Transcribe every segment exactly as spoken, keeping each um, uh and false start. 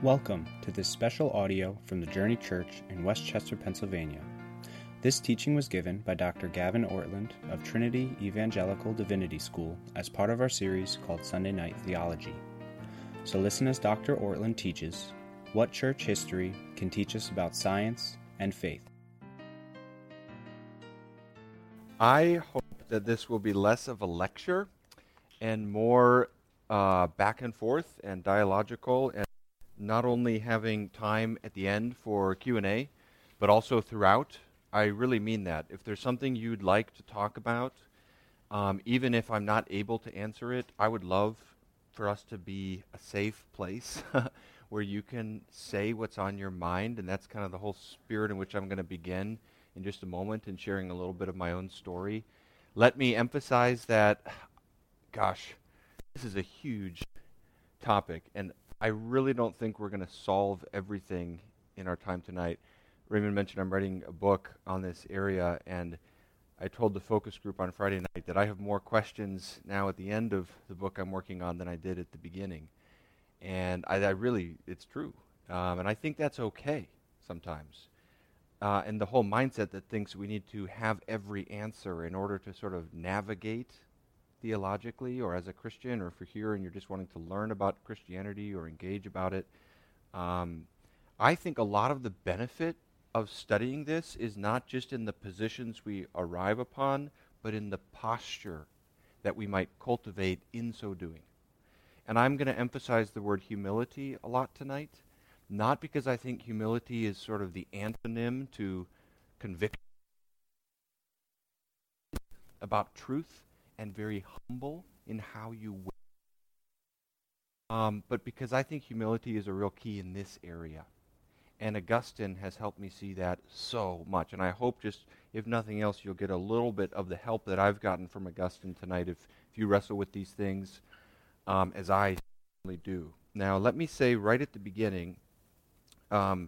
Welcome to this special audio from the Journey Church in West Chester, Pennsylvania. This teaching was given by Doctor Gavin Ortland of Trinity Evangelical Divinity School as part of our series called Sunday Night Theology. So listen as Doctor Ortland teaches what church history can teach us about science and faith. I hope that this will be less of a lecture and more uh, back and forth and dialogical, and not only having time at the end for Q and A, but also throughout. I really mean that. If there's something you'd like to talk about, um, even if I'm not able to answer it, I would love for us to be a safe place where you can say what's on your mind, and that's kind of the whole spirit in which I'm going to begin in just a moment and sharing a little bit of my own story. Let me emphasize that, gosh, this is a huge topic, and I really don't think we're going to solve everything in our time tonight. Raymond mentioned I'm writing a book on this area, and I told the focus group on Friday night that I have more questions now at the end of the book I'm working on than I did at the beginning. And I, I really, it's true. Um, and I think that's okay sometimes. Uh, and the whole mindset that thinks we need to have every answer in order to sort of navigate theologically, or as a Christian, or if you're here and you're just wanting to learn about Christianity or engage about it. Um, I think a lot of the benefit of studying this is not just in the positions we arrive upon, but in the posture that we might cultivate in so doing. And I'm going to emphasize the word humility a lot tonight, not because I think humility is sort of the antonym to conviction about truth, and very humble in how you will. Um, but because I think humility is a real key in this area. And Augustine has helped me see that so much. And I hope just, if nothing else, you'll get a little bit of the help that I've gotten from Augustine tonight if, if you wrestle with these things um, as I certainly do. Now, let me say right at the beginning um,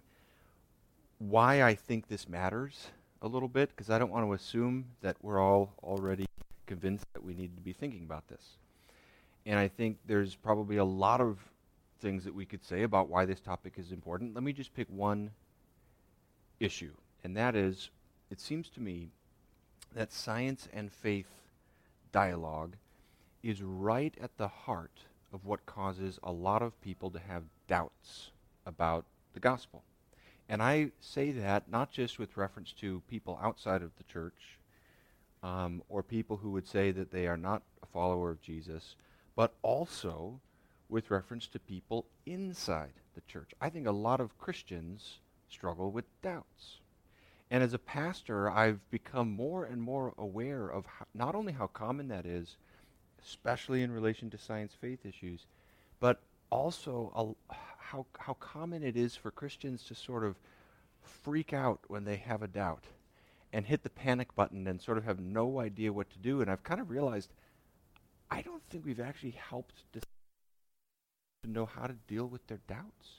why I think this matters a little bit, because I don't want to assume that we're all already convinced that we need to be thinking about this. And I think there's probably a lot of things that we could say about why this topic is important. Let me just pick one issue, and that is, it seems to me that science and faith dialogue is right at the heart of what causes a lot of people to have doubts about the gospel. And I say that not just with reference to people outside of the church, Um, or people who would say that they are not a follower of Jesus, but also with reference to people inside the church. I think a lot of Christians struggle with doubts. And as a pastor, I've become more and more aware of how, not only how common that is, especially in relation to science-faith issues, but also a, how, how common it is for Christians to sort of freak out when they have a doubt and hit the panic button and sort of have no idea what to do. And I've kind of realized, I don't think we've actually helped to know how to deal with their doubts.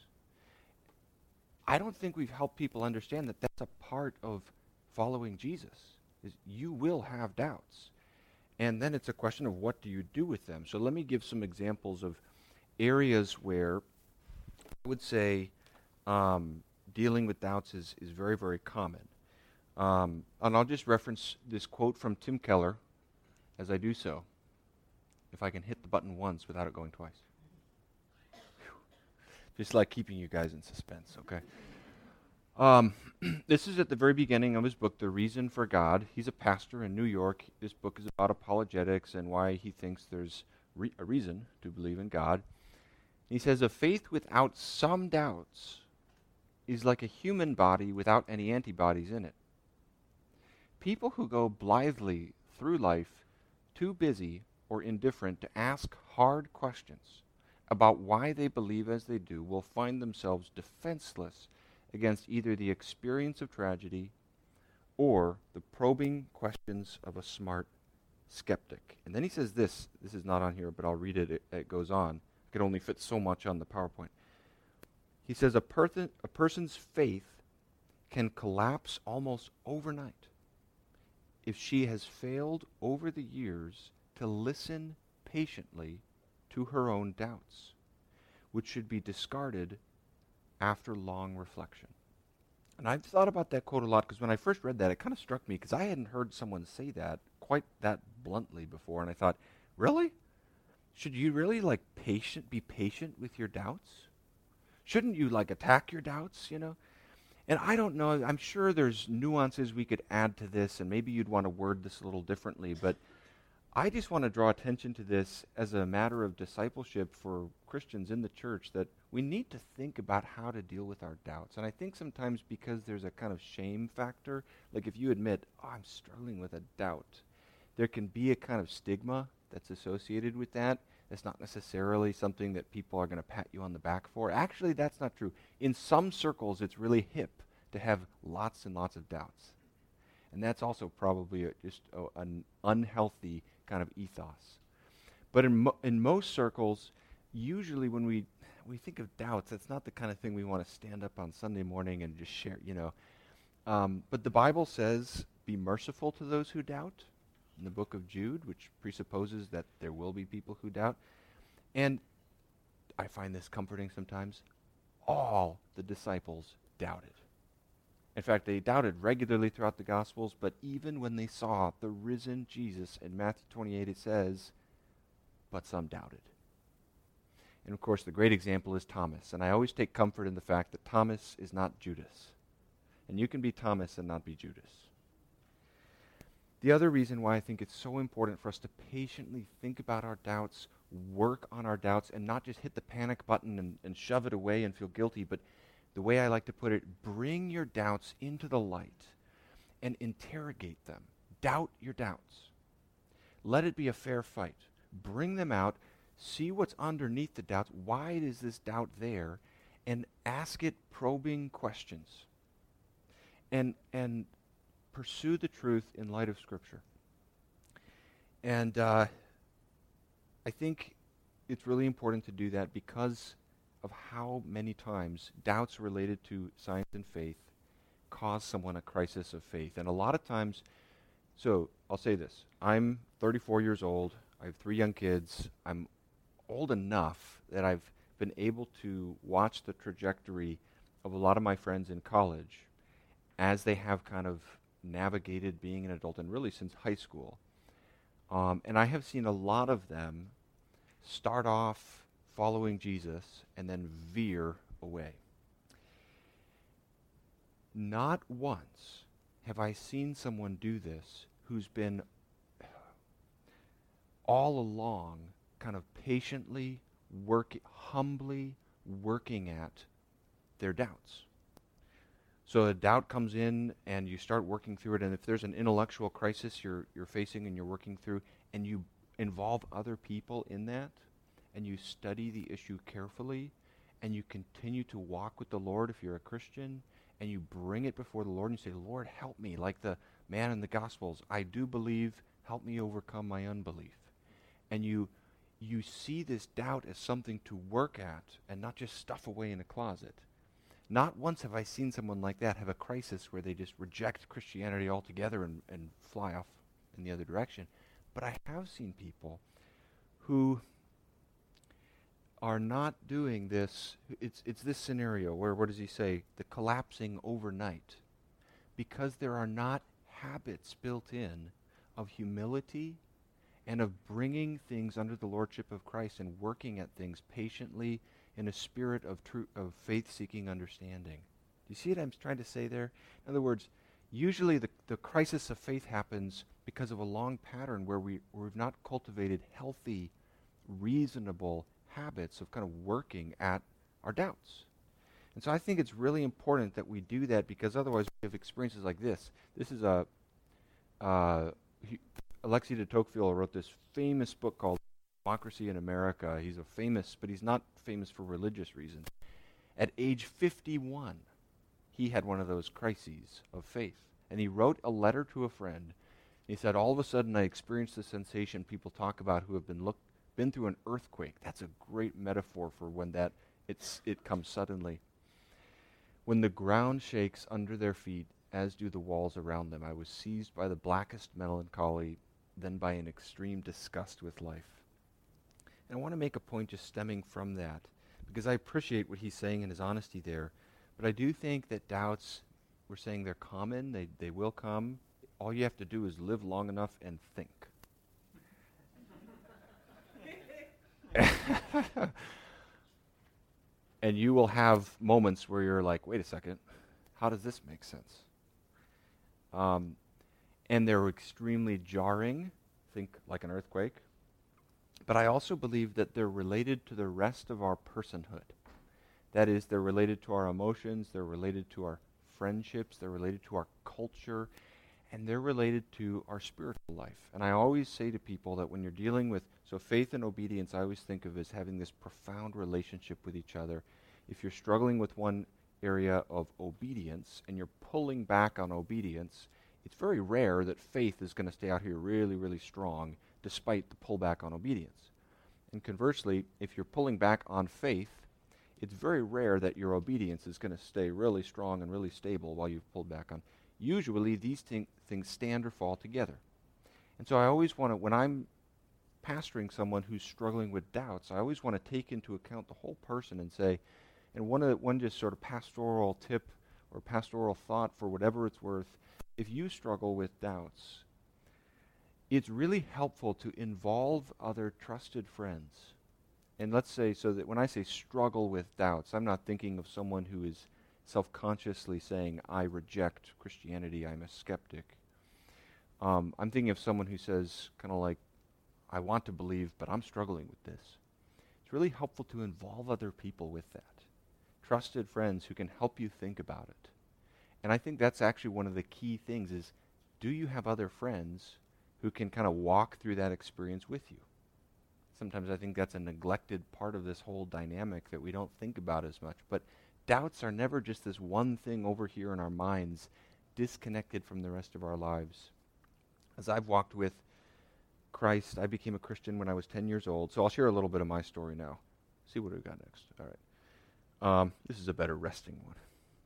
I don't think we've helped people understand that that's a part of following Jesus, is you will have doubts. And then it's a question of what do you do with them. So let me give some examples of areas where I would say um, dealing with doubts is, is very, very common. Um, and I'll just reference this quote from Tim Keller as I do so, if I can hit the button once without it going twice. Whew. Just like keeping you guys in suspense, okay? Um, this is at the very beginning of his book, The Reason for God. He's a pastor in New York. This book is about apologetics and why he thinks there's re- a reason to believe in God. He says, a faith without some doubts is like a human body without any antibodies in it. People who go blithely through life, too busy or indifferent to ask hard questions about why they believe as they do, will find themselves defenseless against either the experience of tragedy or the probing questions of a smart skeptic. And then he says this, this is not on here, but I'll read it, it, it goes on. It could only fit so much on the PowerPoint. He says, a, per- a person's faith can collapse almost overnight if she has failed over the years to listen patiently to her own doubts, which should be discarded after long reflection. And I've thought about that quote a lot because when I first read that, it kind of struck me because I hadn't heard someone say that quite that bluntly before. And I thought, really? Should you really, like, patient, be patient with your doubts? Shouldn't you, like, attack your doubts, you know? And I don't know. I'm sure there's nuances we could add to this, and maybe you'd want to word this a little differently. But I just want to draw attention to this as a matter of discipleship for Christians in the church, that we need to think about how to deal with our doubts. And I think sometimes because there's a kind of shame factor, like if you admit, oh, I'm struggling with a doubt, there can be a kind of stigma that's associated with that. It's not necessarily something that people are going to pat you on the back for. Actually, that's not true. In some circles, it's really hip to have lots and lots of doubts. And that's also probably a, just a, an unhealthy kind of ethos. But in, mo- in most circles, usually when we we think of doubts, that's not the kind of thing we want to stand up on Sunday morning and just share, you know. Um, but the Bible says, be merciful to those who doubt, in the book of Jude, which presupposes that there will be people who doubt. And I find this comforting sometimes. All the disciples doubted. In fact, they doubted regularly throughout the Gospels, but even when they saw the risen Jesus in Matthew twenty-eight, it says, but some doubted. And of course, the great example is Thomas. And I always take comfort in the fact that Thomas is not Judas. And you can be Thomas and not be Judas. The other reason why I think it's so important for us to patiently think about our doubts, work on our doubts, and not just hit the panic button and, and shove it away and feel guilty, but the way I like to put it, bring your doubts into the light and interrogate them. Doubt your doubts. Let it be a fair fight. Bring them out. See what's underneath the doubts. Why is this doubt there? And ask it probing questions. And and pursue the truth in light of Scripture. And uh, I think it's really important to do that because of how many times doubts related to science and faith cause someone a crisis of faith. And a lot of times, so I'll say this, I'm thirty-four years old, I have three young kids, I'm old enough that I've been able to watch the trajectory of a lot of my friends in college as they have kind of navigated being an adult, and really since high school. Um, and I have seen a lot of them start off following Jesus and then veer away. Not once have I seen someone do this who's been all along kind of patiently, work, humbly working at their doubts. So a doubt comes in and you start working through it, and if there's an intellectual crisis you're you're facing and you're working through, and you involve other people in that, and you study the issue carefully, and you continue to walk with the Lord if you're a Christian, and you bring it before the Lord and you say, Lord, help me, like the man in the Gospels, I do believe, help me overcome my unbelief. And you you see this doubt as something to work at and not just stuff away in a closet. Not once have I seen someone like that have a crisis where they just reject Christianity altogether and, and fly off in the other direction. But I have seen people who are not doing this. It's it's this scenario where, what does he say? The collapsing overnight. Because there are not habits built in of humility and of bringing things under the lordship of Christ and working at things patiently in a spirit of true of faith-seeking understanding. Do you see what I'm trying to say there? In other words, usually the, the crisis of faith happens because of a long pattern where we, where we've not cultivated healthy, reasonable habits of kind of working at our doubts. And so I think it's really important that we do that, because otherwise we have experiences like this. This is a... Uh, he, Alexis de Tocqueville wrote this famous book called Democracy in America. He's a famous, but he's not famous for religious reasons. At age fifty-one, he had one of those crises of faith. And he wrote a letter to a friend. He said, all of a sudden I experienced the sensation people talk about who have been look, been through an earthquake. That's a great metaphor for when that it's, it comes suddenly. When the ground shakes under their feet, as do the walls around them, I was seized by the blackest melancholy, then by an extreme disgust with life. And I want to make a point just stemming from that, because I appreciate what he's saying and his honesty there. But I do think that doubts, we're saying they're common, they, they will come. All you have to do is live long enough and think. And you will have moments where you're like, wait a second, how does this make sense? Um, and they're extremely jarring, think like an earthquake. But I also believe that they're related to the rest of our personhood. That is, they're related to our emotions, they're related to our friendships, they're related to our culture, and they're related to our spiritual life. And I always say to people that when you're dealing with, so faith and obedience, I always think of as having this profound relationship with each other. If you're struggling with one area of obedience and you're pulling back on obedience, it's very rare that faith is going to stay out here really, really strong despite the pullback on obedience. And conversely, if you're pulling back on faith, it's very rare that your obedience is going to stay really strong and really stable while you've pulled back on. Usually, these thing, things stand or fall together. And so I always want to, when I'm pastoring someone who's struggling with doubts, I always want to take into account the whole person and say, and one, of the, one just sort of pastoral tip or pastoral thought for whatever it's worth, if you struggle with doubts, it's really helpful to involve other trusted friends. And let's say, so that when I say struggle with doubts, I'm not thinking of someone who is self-consciously saying, I reject Christianity, I'm a skeptic. Um, I'm thinking of someone who says, kind of like, I want to believe, but I'm struggling with this. It's really helpful to involve other people with that. Trusted friends who can help you think about it. And I think that's actually one of the key things is, do you have other friends who can kind of walk through that experience with you? Sometimes I think that's a neglected part of this whole dynamic that we don't think about as much. But doubts are never just this one thing over here in our minds, disconnected from the rest of our lives. As I've walked with Christ, I became a Christian when I was ten years old. So I'll share a little bit of my story now. See what we've got next. All right. Um, this is a better resting one.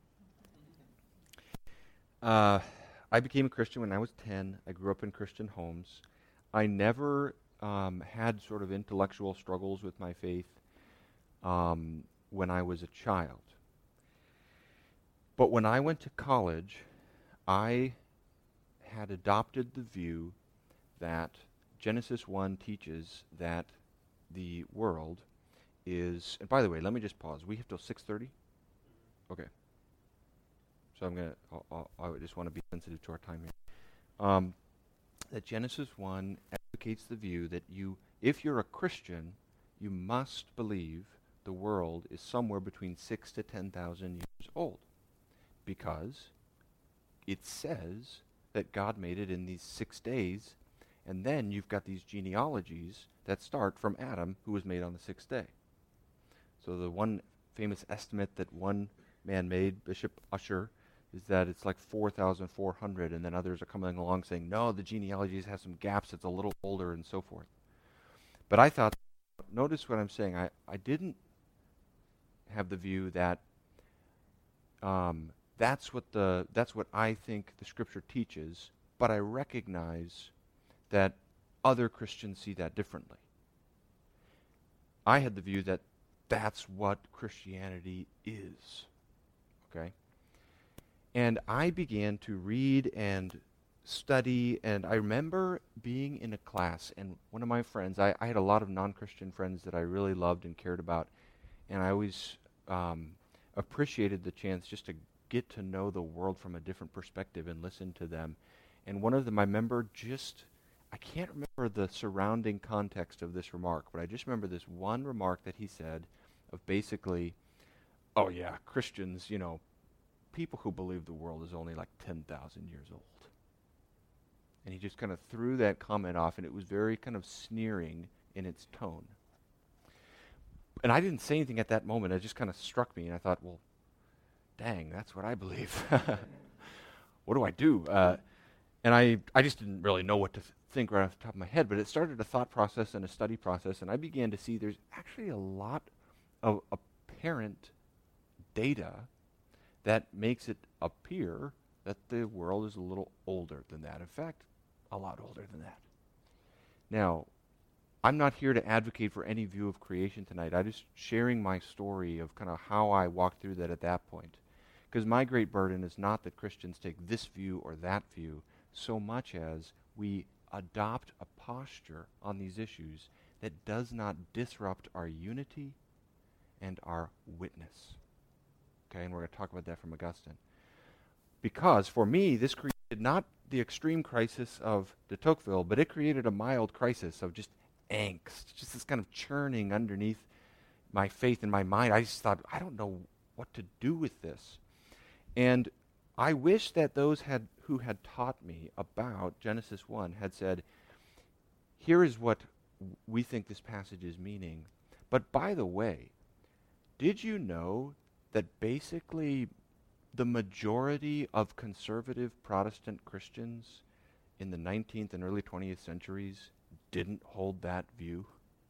Uh, I became a Christian when I was ten. I grew up in Christian homes. I never um, had sort of intellectual struggles with my faith um, when I was a child. But when I went to college, I had adopted the view that Genesis one teaches that the world is, and by the way, let me just pause. We have till six thirty? Okay. So I'm going to, I just want to be sensitive to our time here. Um, that Genesis one advocates the view that you, if you're a Christian, you must believe the world is somewhere between six to ten thousand years old, because it says that God made it in these six days, and then you've got these genealogies that start from Adam, who was made on the sixth day. So the one famous estimate that one man made, Bishop Ussher, is that it's like four thousand four hundred, and then others are coming along saying, no, the genealogies have some gaps, it's a little older, and so forth. But I thought, notice what I'm saying, I, I didn't have the view that um, that's what the that's what I think the Scripture teaches, but I recognize that other Christians see that differently. I had the view that that's what Christianity is, okay? And I began to read and study, and I remember being in a class, and one of my friends, I, I had a lot of non-Christian friends that I really loved and cared about, and I always um, appreciated the chance just to get to know the world from a different perspective and listen to them. And one of them, I remember just, I can't remember the surrounding context of this remark, but I just remember this one remark that he said of basically, oh yeah, Christians, you know, people who believe the world is only like ten thousand years old. And he just kind of threw that comment off, and it was very kind of sneering in its tone. And I didn't say anything at that moment. It just kind of struck me, and I thought, well, dang, that's what I believe. What do I do? Uh, and I, I just didn't really know what to th- think right off the top of my head, but it started a thought process and a study process, and I began to see there's actually a lot of apparent data that makes it appear that the world is a little older than that. In fact, a lot older than that. Now, I'm not here to advocate for any view of creation tonight. I'm just sharing my story of kind of how I walked through that at that point. Because my great burden is not that Christians take this view or that view, so much as we adopt a posture on these issues that does not disrupt our unity and our witness. Okay, and we're going to talk about that from Augustine. Because for me, this created not the extreme crisis of de Tocqueville, but it created a mild crisis of just angst, just this kind of churning underneath my faith and my mind. I just thought, I don't know what to do with this. And I wish that those had who had taught me about Genesis one had said, here is what we think this passage is meaning. But by the way, did you know that basically the majority of conservative Protestant Christians in the nineteenth and early twentieth centuries didn't hold that view?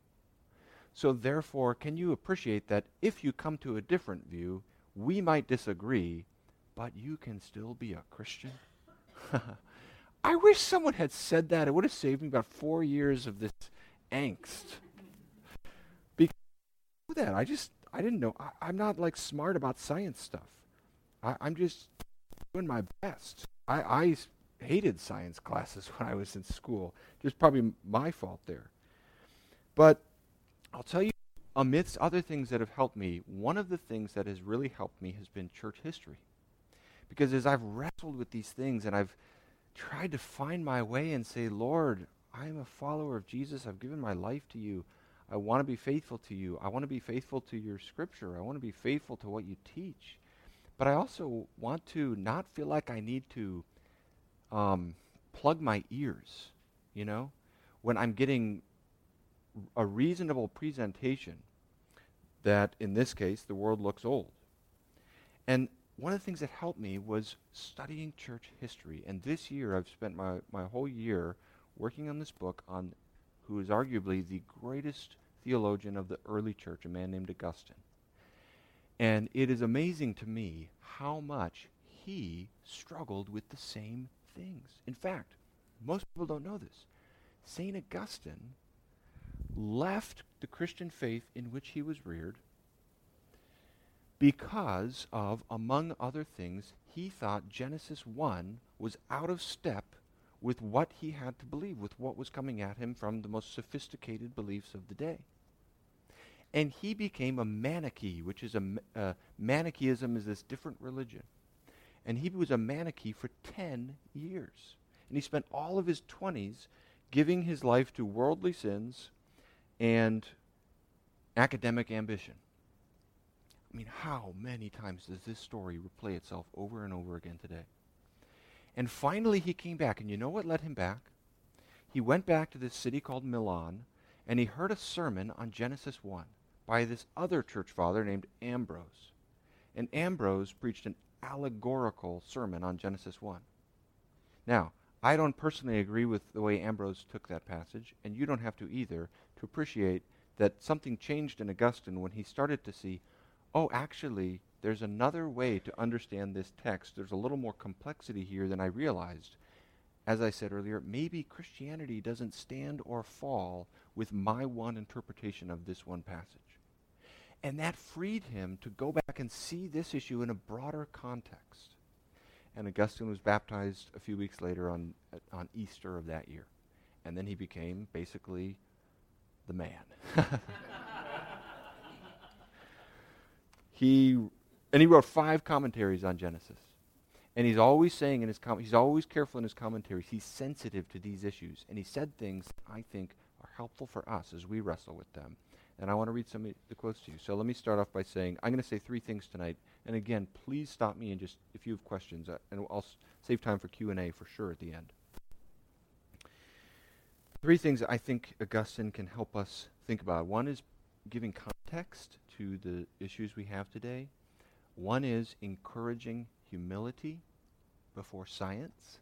So therefore, can you appreciate that if you come to a different view, we might disagree, but you can still be a Christian? I wish someone had said that. It would have saved me about four years of this angst. Because of that, I just, I didn't know. I, I'm not like smart about science stuff. I, I'm just doing my best. I, I hated science classes when I was in school. Just probably my fault there. But I'll tell you, amidst other things that have helped me, one of the things that has really helped me has been church history. Because as I've wrestled with these things and I've tried to find my way and say, Lord, I am a follower of Jesus. I've given my life to you. I want to be faithful to you. I want to be faithful to your scripture. I want to be faithful to what you teach. But I also want to not feel like I need to um, plug my ears, you know, when I'm getting a reasonable presentation that, in this case, the world looks old. And one of the things that helped me was studying church history. And this year, I've spent my, my whole year working on this book on who is arguably the greatest theologian of the early church, a man named Augustine. And it is amazing to me how much he struggled with the same things. In fact, most people don't know this. Saint Augustine left the Christian faith in which he was reared because of, among other things, he thought Genesis one was out of step with what he had to believe, with what was coming at him from the most sophisticated beliefs of the day. And he became a Manichae, which is a, uh, Manichaeism is this different religion. And he was a Manichae for ten years. And he spent all of his twenties giving his life to worldly sins and academic ambition. I mean, how many times does this story replay itself over and over again today? And finally he came back, and you know what led him back? He went back to this city called Milan, and he heard a sermon on Genesis one by this other church father named Ambrose. And Ambrose preached an allegorical sermon on Genesis one. Now, I don't personally agree with the way Ambrose took that passage, and you don't have to either, to appreciate that something changed in Augustine when he started to see, oh, actually, there's another way to understand this text. There's a little more complexity here than I realized. As I said earlier, maybe Christianity doesn't stand or fall with my one interpretation of this one passage. And that freed him to go back and see this issue in a broader context. And Augustine was baptized a few weeks later on, on Easter of that year. And then he became basically the man. He and he wrote five commentaries on Genesis, and he's always saying in his com- he's always careful in his commentaries. He's sensitive to these issues, and he said things I think are helpful for us as we wrestle with them. And I want to read some of the quotes to you. So let me start off by saying I'm going to say three things tonight. And again, please stop me and just if you have questions, uh, and I'll s- save time for Q and A for sure at the end. Three things I think Augustine can help us think about. One is giving context to the issues we have today. One is encouraging humility before science.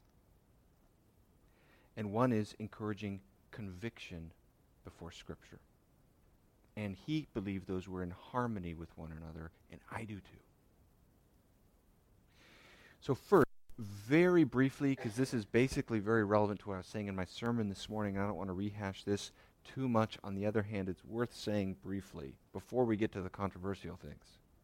And one is encouraging conviction before Scripture. And he believed those were in harmony with one another, and I do too. So first, very briefly, because this is basically very relevant to what I was saying in my sermon this morning, and I don't want to rehash this, too much. On the other hand, it's worth saying briefly before we get to the controversial things.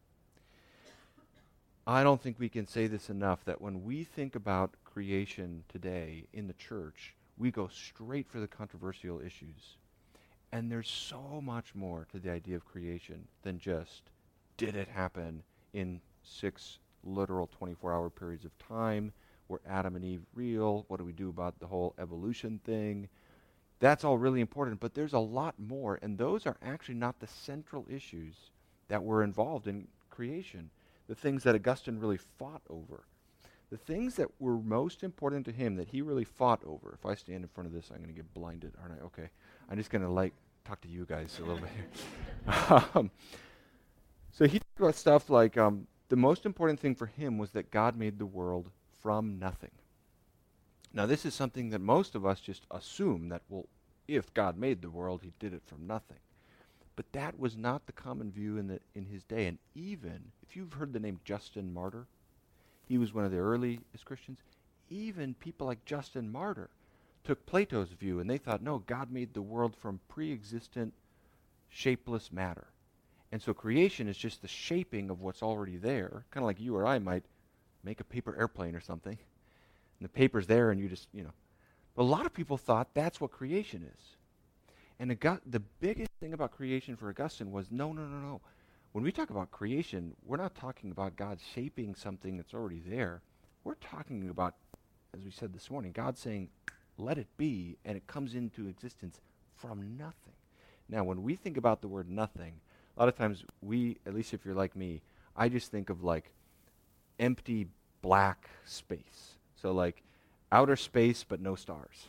I don't think we can say this enough, that when we think about creation today in the church, we go straight for the controversial issues. And there's so much more to the idea of creation than just, did it happen in six literal twenty-four hour periods of time? Were Adam and Eve real? What do we do about the whole evolution thing? That's all really important, but there's a lot more, and those are actually not the central issues that were involved in creation, the things that Augustine really fought over. The things that were most important to him that he really fought over. If I stand in front of this, I'm going to get blinded, aren't I? Okay. I'm just going to like talk to you guys a little bit here. um, so he talked about stuff like um, the most important thing for him was that God made the world from nothing. Now, this is something that most of us just assume that, well, if God made the world, he did it from nothing. But that was not the common view in the in his day. And even, if you've heard the name Justin Martyr, he was one of the earliest Christians. Even people like Justin Martyr took Plato's view, and they thought, no, God made the world from pre-existent, shapeless matter. And so creation is just the shaping of what's already there, kind of like you or I might make a paper airplane or something. And the paper's there, and you just, you know. But a lot of people thought that's what creation is. And August- the biggest thing about creation for Augustine was, no, no, no, no. When we talk about creation, we're not talking about God shaping something that's already there. We're talking about, as we said this morning, God saying, let it be, and it comes into existence from nothing. Now, when we think about the word nothing, a lot of times we, at least if you're like me, I just think of like empty black space. So like outer space but no stars.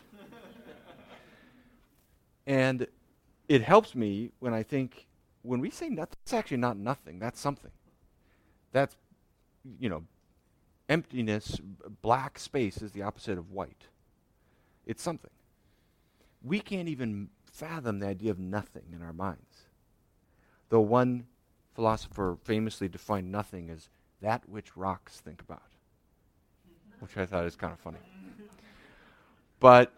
And it helps me when I think, when we say nothing, it's actually not nothing, that's something. That's, you know, emptiness, b- black space is the opposite of white. It's something. We can't even fathom the idea of nothing in our minds. Though one philosopher famously defined nothing as that which rocks think about, which I thought is kind of funny. But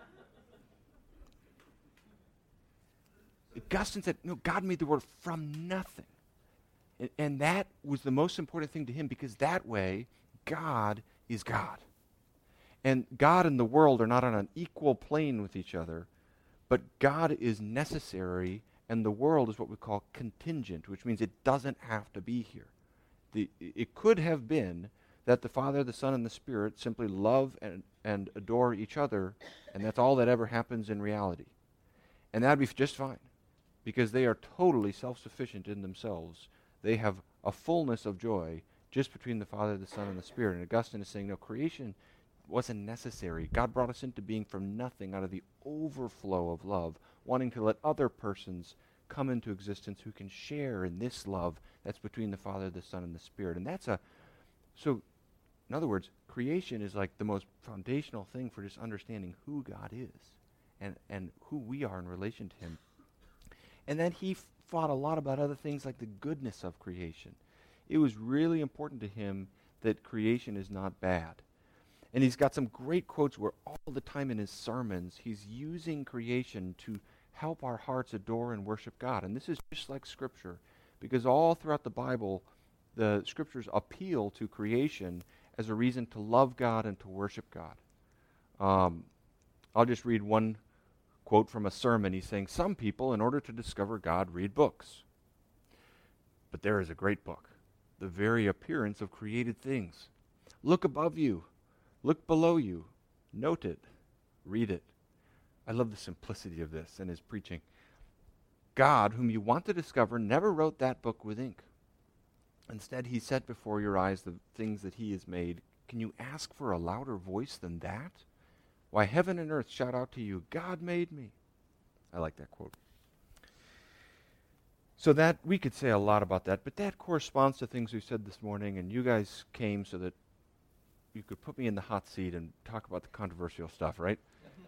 Augustine said, no, God made the world from nothing. And, and that was the most important thing to him, because that way, God is God. And God and the world are not on an equal plane with each other, but God is necessary, and the world is what we call contingent, which means it doesn't have to be here. The, it could have been that the Father, the Son, and the Spirit simply love and, and adore each other, and that's all that ever happens in reality. And that would be just fine, because they are totally self-sufficient in themselves. They have a fullness of joy just between the Father, the Son, and the Spirit. And Augustine is saying, no, creation wasn't necessary. God brought us into being from nothing, out of the overflow of love, wanting to let other persons come into existence who can share in this love that's between the Father, the Son, and the Spirit. And that's a, so, in other words, creation is like the most foundational thing for just understanding who God is and, and who we are in relation to him. And then he f- fought a lot about other things like the goodness of creation. It was really important to him that creation is not bad. And he's got some great quotes where all the time in his sermons, he's using creation to help our hearts adore and worship God. And this is just like Scripture, because all throughout the Bible, the Scriptures appeal to creation as a reason to love God and to worship God. Um, I'll just read one quote from a sermon. He's saying, some people, in order to discover God, read books. But there is a great book, the very appearance of created things. Look above you. Look below you. Note it. Read it. I love the simplicity of this in his preaching. God, whom you want to discover, never wrote that book with ink. Instead, he set before your eyes the things that he has made. Can you ask for a louder voice than that? Why, heaven and earth shout out to you, God made me. I like that quote. So that, we could say a lot about that, but that corresponds to things we said this morning, and you guys came so that you could put me in the hot seat and talk about the controversial stuff, right?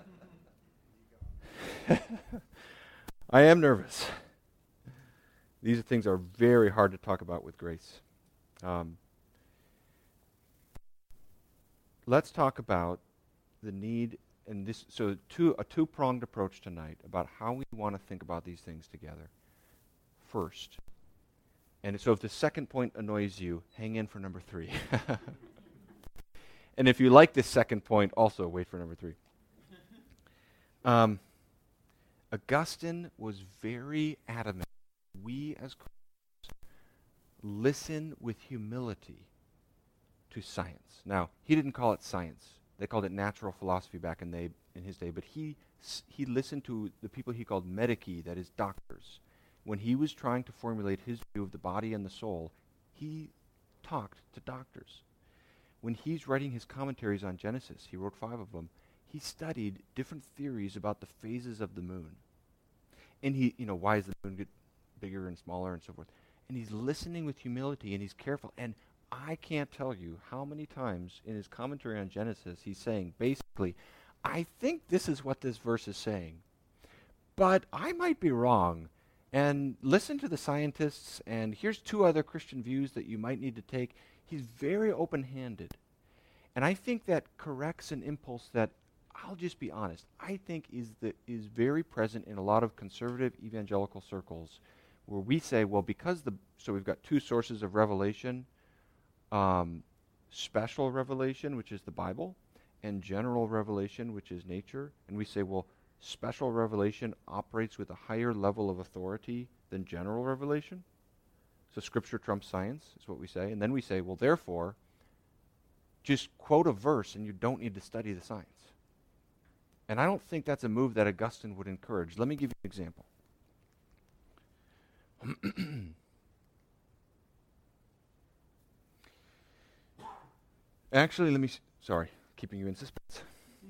I am nervous. These are things that are very hard to talk about with Grace. Um, let's talk about the need and this, so two, a two-pronged approach tonight about how we want to think about these things together. First, and so if the second point annoys you, hang in for number three. And if you like this second point, also wait for number three. Um, Augustine was very adamant. We as Christians listen with humility to science. Now, he didn't call it science. They called it natural philosophy back in, they, in his day. But he he listened to the people he called medici, that is doctors. When he was trying to formulate his view of the body and the soul, he talked to doctors. When he's writing his commentaries on Genesis, he wrote five of them, he studied different theories about the phases of the moon. And he, you know, why does the moon get bigger and smaller and so forth? And he's listening with humility and he's careful. And I can't tell you how many times in his commentary on Genesis he's saying, basically, I think this is what this verse is saying, but I might be wrong. And listen to the scientists, and here's two other Christian views that you might need to take. He's very open-handed. And I think that corrects an impulse that, I'll just be honest, I think is the, is very present in a lot of conservative evangelical circles, where we say, well, because the, so we've got two sources of revelation, um, special revelation, which is the Bible, and general revelation, which is nature, and we say, well, special revelation operates with a higher level of authority than general revelation. So Scripture trumps science, is what we say. And then we say, well, therefore, just quote a verse and you don't need to study the science. And I don't think that's a move that Augustine would encourage. Let me give you an example. Actually, let me, s- sorry, keeping you in suspense.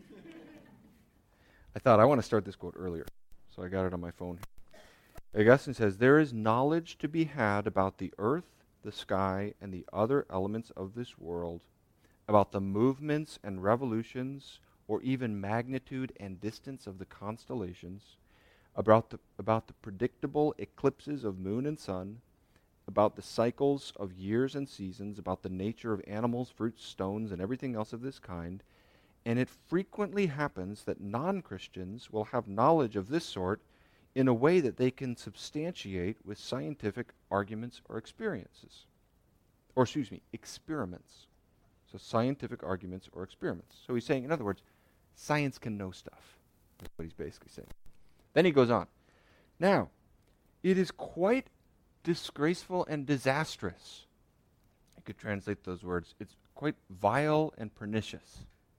I thought I want to start this quote earlier, so I got it on my phone. Augustine says, there is knowledge to be had about the earth, the sky, and the other elements of this world, about the movements and revolutions, or even magnitude and distance of the constellations, about the, about the predictable eclipses of moon and sun, about the cycles of years and seasons, about the nature of animals, fruits, stones, and everything else of this kind. And it frequently happens that non-Christians will have knowledge of this sort in a way that they can substantiate with scientific arguments or experiences. Or, excuse me, experiments. So scientific arguments or experiments. So he's saying, in other words, science can know stuff. That's what he's basically saying. Then he goes on. Now, it is quite disgraceful and disastrous. I could translate those words. It's quite vile and pernicious.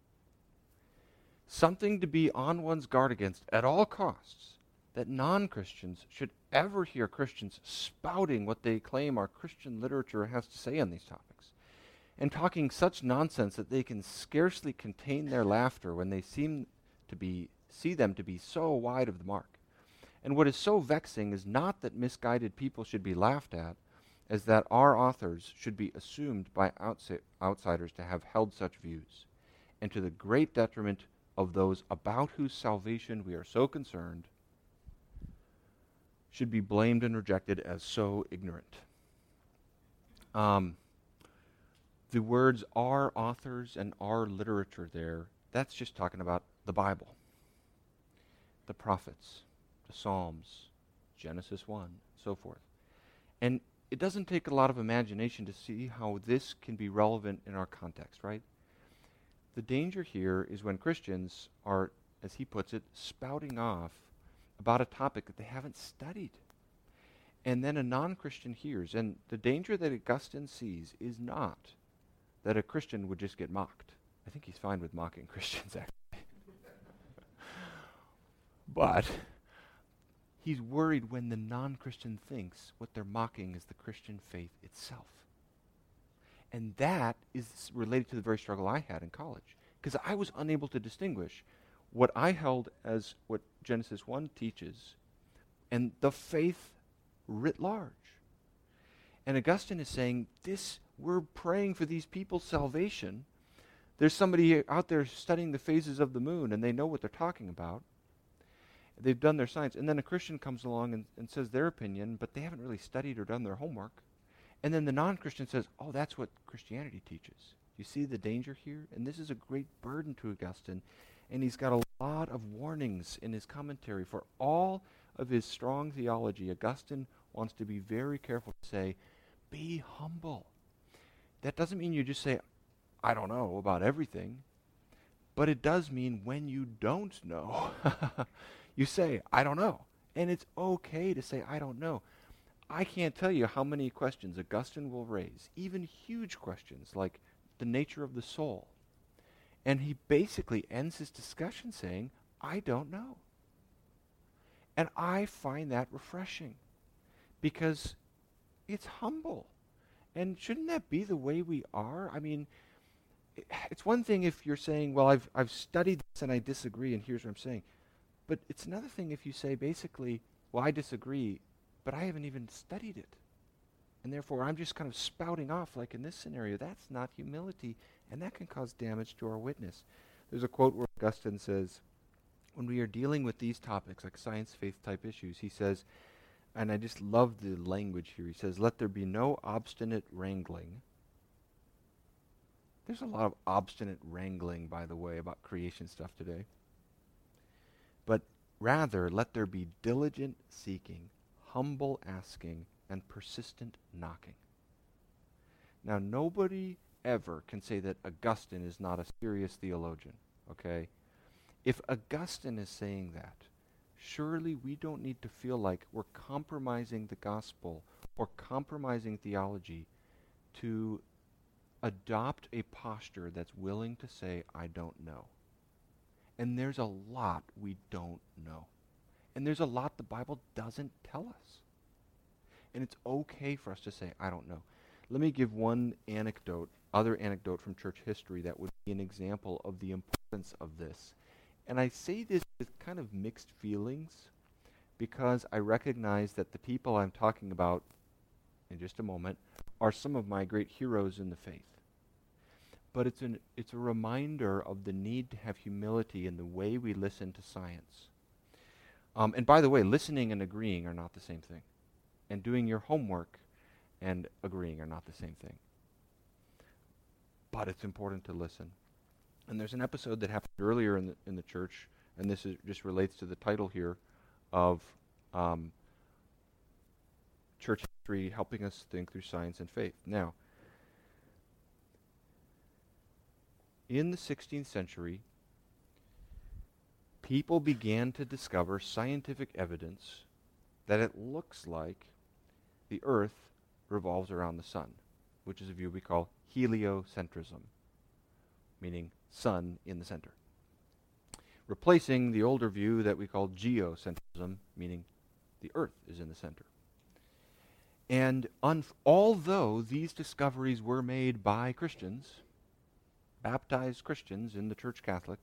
Something to be on one's guard against at all costs, that non-Christians should ever hear Christians spouting what they claim our Christian literature has to say on these topics, and talking such nonsense that they can scarcely contain their laughter when they seem to be see them to be so wide of the mark. And what is so vexing is not that misguided people should be laughed at, as that our authors should be assumed by outsi- outsiders to have held such views, and to the great detriment of those about whose salvation we are so concerned, should be blamed and rejected as so ignorant. Um, the words our authors and our literature there, that's just talking about the Bible, the prophets, the Psalms, Genesis one, so forth. And it doesn't take a lot of imagination to see how this can be relevant in our context, right? The danger here is when Christians are, as he puts it, spouting off about a topic that they haven't studied. And then a non-Christian hears. And the danger that Augustine sees is not that a Christian would just get mocked. I think he's fine with mocking Christians, actually. But he's worried when the non-Christian thinks what they're mocking is the Christian faith itself. And that is related to the very struggle I had in college, because I was unable to distinguish what I held as what Genesis one teaches and the faith writ large. And Augustine is saying, this, we're praying for these people's salvation. There's somebody out there studying the phases of the moon, and they know what they're talking about. They've done their science. And then a Christian comes along and, and says their opinion, but they haven't really studied or done their homework. And then the non-Christian says, oh, that's what Christianity teaches. You see the danger here? And this is a great burden to Augustine. And he's got a lot of warnings in his commentary. For all of his strong theology, Augustine wants to be very careful to say, be humble. That doesn't mean you just say, I don't know about everything. But it does mean when you don't know, you say, I don't know. And it's okay to say, I don't know. I can't tell you how many questions Augustine will raise, even huge questions like the nature of the soul. And he basically ends his discussion saying, I don't know. And I find that refreshing because it's humble. And shouldn't that be the way we are? I mean, it, it's one thing if you're saying, well, I've, I've studied this and I disagree and here's what I'm saying. But it's another thing if you say basically, well, I disagree, but I haven't even studied it. And therefore, I'm just kind of spouting off like in this scenario. That's not humility, and that can cause damage to our witness. There's a quote where Augustine says, when we are dealing with these topics, like science, faith type issues, he says, and I just love the language here, he says, let there be no obstinate wrangling. There's a lot of obstinate wrangling, by the way, about creation stuff today. But rather, let there be diligent seeking, humble asking, and persistent knocking. Now, nobody ever can say that Augustine is not a serious theologian, okay? If Augustine is saying that, surely we don't need to feel like we're compromising the gospel or compromising theology to adopt a posture that's willing to say, I don't know. And there's a lot we don't know. And there's a lot the Bible doesn't tell us. And it's okay for us to say, I don't know. Let me give one anecdote, other anecdote from church history that would be an example of the importance of this. And I say this with kind of mixed feelings because I recognize that the people I'm talking about in just a moment are some of my great heroes in the faith. But it's an it's a reminder of the need to have humility in the way we listen to science. Um, and by the way, listening and agreeing are not the same thing. And doing your homework and agreeing are not the same thing. But it's important to listen. And there's an episode that happened earlier in the, in the church, and this is, just relates to the title here of um, church history helping us think through science and faith. Now, in the sixteenth century, people began to discover scientific evidence that it looks like the earth revolves around the sun, which is a view we call heliocentrism, meaning sun in the center, replacing the older view that we call geocentrism, meaning the earth is in the center. And unf- although these discoveries were made by Christians, baptized Christians in the Church Catholic,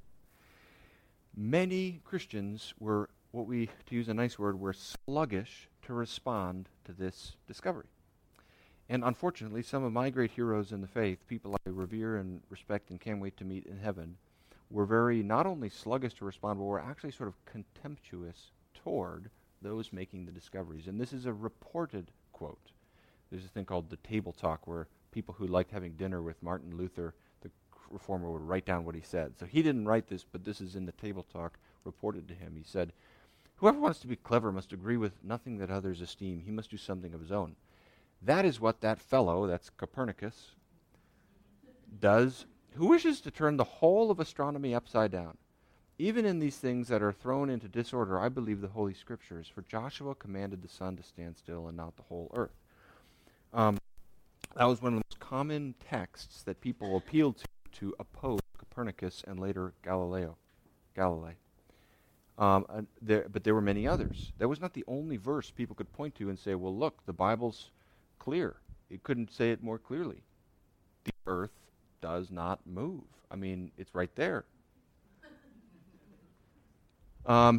many Christians were, what we, to use a nice word, were sluggish to respond to this discovery. And unfortunately, some of my great heroes in the faith, people I revere and respect and can't wait to meet in heaven, were very not only sluggish to respond, but were actually sort of contemptuous toward those making the discoveries. And this is a reported quote. There's a thing called the table talk where people who liked having dinner with Martin Luther, the reformer, would write down what he said. So he didn't write this, but this is in the table talk reported to him. He said, whoever wants to be clever must agree with nothing that others esteem. He must do something of his own. That is what that fellow, that's Copernicus, does, who wishes to turn the whole of astronomy upside down. Even in these things that are thrown into disorder, I believe the Holy Scriptures, for Joshua commanded the sun to stand still and not the whole earth. Um, that was one of the most common texts that people appealed to to oppose Copernicus and later Galileo, Galilei. Um, uh, there, but there were many others. That was not the only verse people could point to and say, well, look, the Bible's clear. It couldn't say it more clearly. The earth does not move. I mean, it's right there. Um,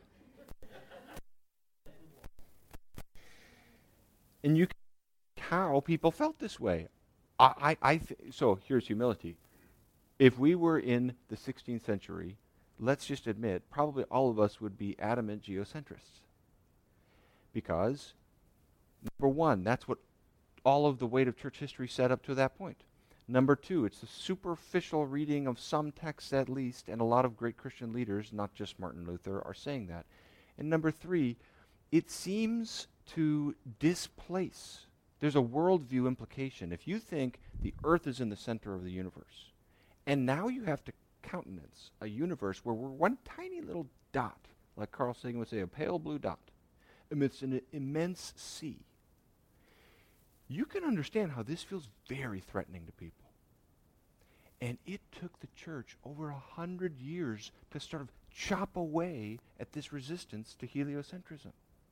and you can see how people felt this way. I, I, I th- so here's humility. If we were in the sixteenth century, let's just admit, probably all of us would be adamant geocentrists. Because, number one, that's what all of the weight of church history set up to that point. Number two, it's a superficial reading of some texts at least, and a lot of great Christian leaders, not just Martin Luther, are saying that. And number three, it seems to displace. There's a worldview implication. If you think the earth is in the center of the universe, and now you have to countenance a universe where we're one tiny little dot, like Carl Sagan would say, a pale blue dot, amidst an immense sea, you can understand how this feels very threatening to people. And it took the church over a hundred years to sort of chop away at this resistance to heliocentrism.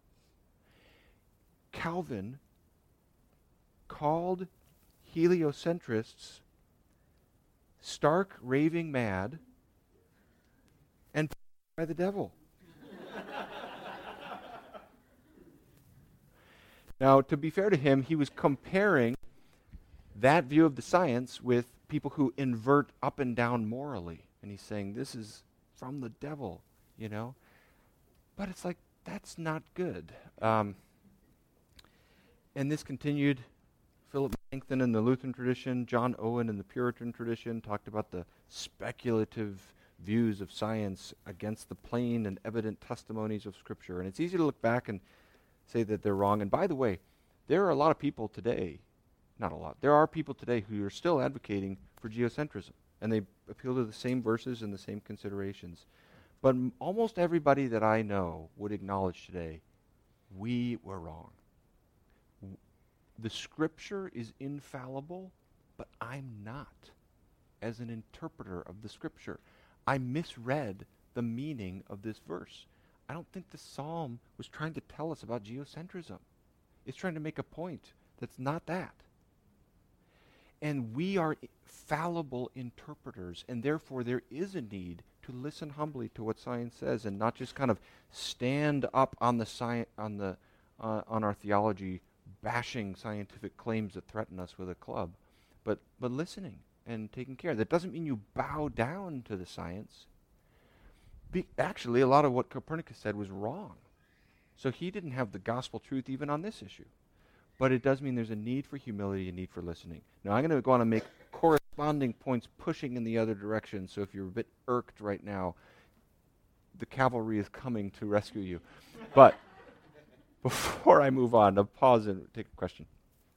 Calvin called heliocentrists stark raving mad and by the devil. Now, to be fair to him, he was comparing that view of the science with people who invert up and down morally. And he's saying, this is from the devil, you know? But it's like, that's not good. Um, and this continued. Philip Melanchthon in the Lutheran tradition, John Owen in the Puritan tradition talked about the speculative views of science against the plain and evident testimonies of Scripture. And it's easy to look back and say that they're wrong. And by the way, there are a lot of people today, not a lot, there are people today who are still advocating for geocentrism. And they appeal to the same verses and the same considerations. But m- almost everybody that I know would acknowledge today, we were wrong. W- the Scripture is infallible, but I'm not as an interpreter of the Scripture. I misread the meaning of this verse. I don't think the psalm was trying to tell us about geocentrism. It's trying to make a point that's not that. And we are I- fallible interpreters, and therefore there is a need to listen humbly to what science says and not just kind of stand up on the sci- on the uh, on our theology, bashing scientific claims that threaten us with a club, but but listening and taking care. That doesn't mean you bow down to the science. Be- actually, a lot of what Copernicus said was wrong. So he didn't have the gospel truth even on this issue. But it does mean there's a need for humility, a need for listening. Now, I'm going to go on and make corresponding points pushing in the other direction. So if you're a bit irked right now, the cavalry is coming to rescue you. But before I move on, I'll pause and take a question.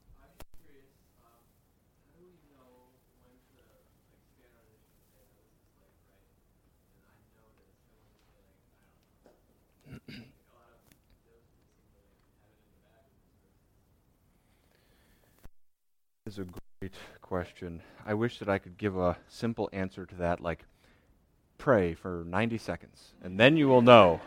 This is a great question. I wish that I could give a simple answer to that, like pray for ninety seconds, and then you will know.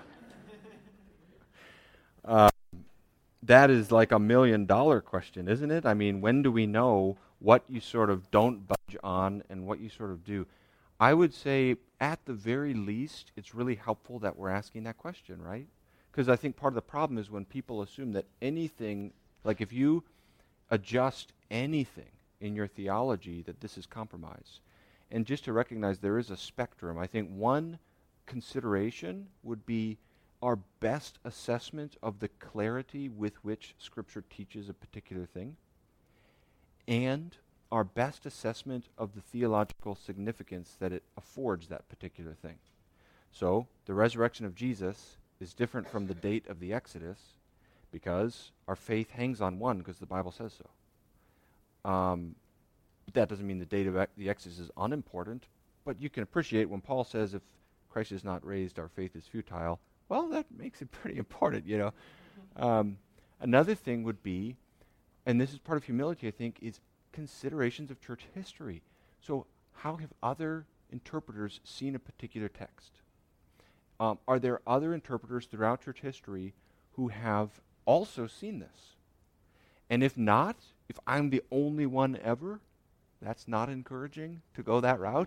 Uh, that is like a million dollar question, isn't it? I mean, when do we know what you sort of don't budge on and what you sort of do? I would say, at the very least, it's really helpful that we're asking that question, right? Because I think part of the problem is when people assume that anything, like if you adjust anything in your theology, that this is compromise. And just to recognize there is a spectrum, I think one consideration would be our best assessment of the clarity with which Scripture teaches a particular thing, and our best assessment of the theological significance that it affords that particular thing. So, the resurrection of Jesus is different from the date of the Exodus because our faith hangs on one because the Bible says so. Um, but that doesn't mean the date of ex- the Exodus is unimportant, but you can appreciate when Paul says if Christ is not raised, our faith is futile. Well, that makes it pretty important, you know. Um, another thing would be, and this is part of humility, I think, is considerations of church history. So how have other interpreters seen a particular text? Um, are there other interpreters throughout church history who have also seen this? And if not, if I'm the only one ever, that's not encouraging to go that route.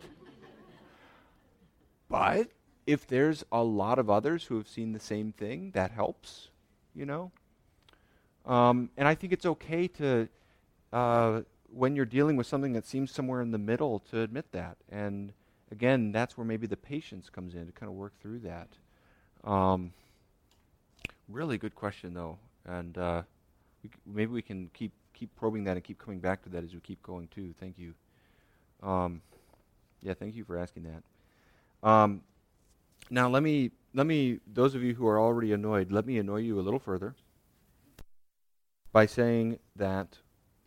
But if there's a lot of others who have seen the same thing, that helps, you know. Um, and I think it's okay to, uh, when you're dealing with something that seems somewhere in the middle, to admit that. And again, that's where maybe the patience comes in to kind of work through that. Um, really good question, though. And uh, we c- maybe we can keep keep probing that and keep coming back to that as we keep going, too. Thank you. Um, yeah, thank you for asking that. Um, now, let me, let me, those of you who are already annoyed, let me annoy you a little further by saying that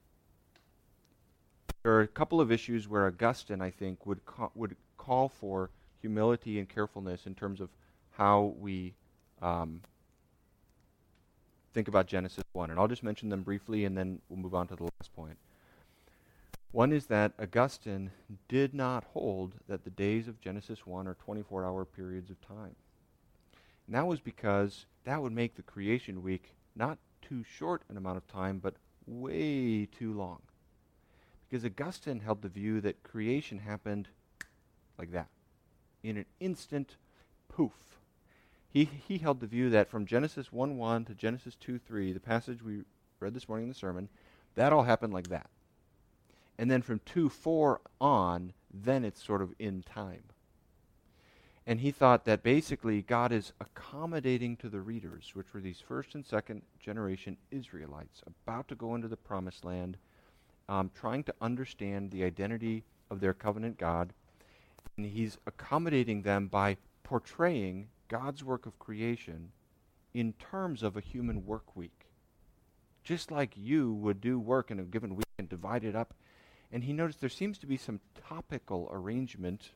there are a couple of issues where Augustine, I think, would ca- would call for humility and carefulness in terms of how we um, think about Genesis one. And I'll just mention them briefly, and then we'll move on to the last point. One is that Augustine did not hold that the days of Genesis one are twenty-four hour periods of time. And that was because that would make the creation week not too short an amount of time, but way too long. Because Augustine held the view that creation happened like that, in an instant, poof. He, he held the view that from Genesis one one to Genesis two three, the passage we read this morning in the sermon, that all happened like that. And then from two four on, then it's sort of in time. And he thought that basically God is accommodating to the readers, which were these first and second generation Israelites, about to go into the promised land, um, trying to understand the identity of their covenant God. And he's accommodating them by portraying God's work of creation in terms of a human work week. Just like you would do work in a given week and divide it up. And he noticed there seems to be some topical arrangement.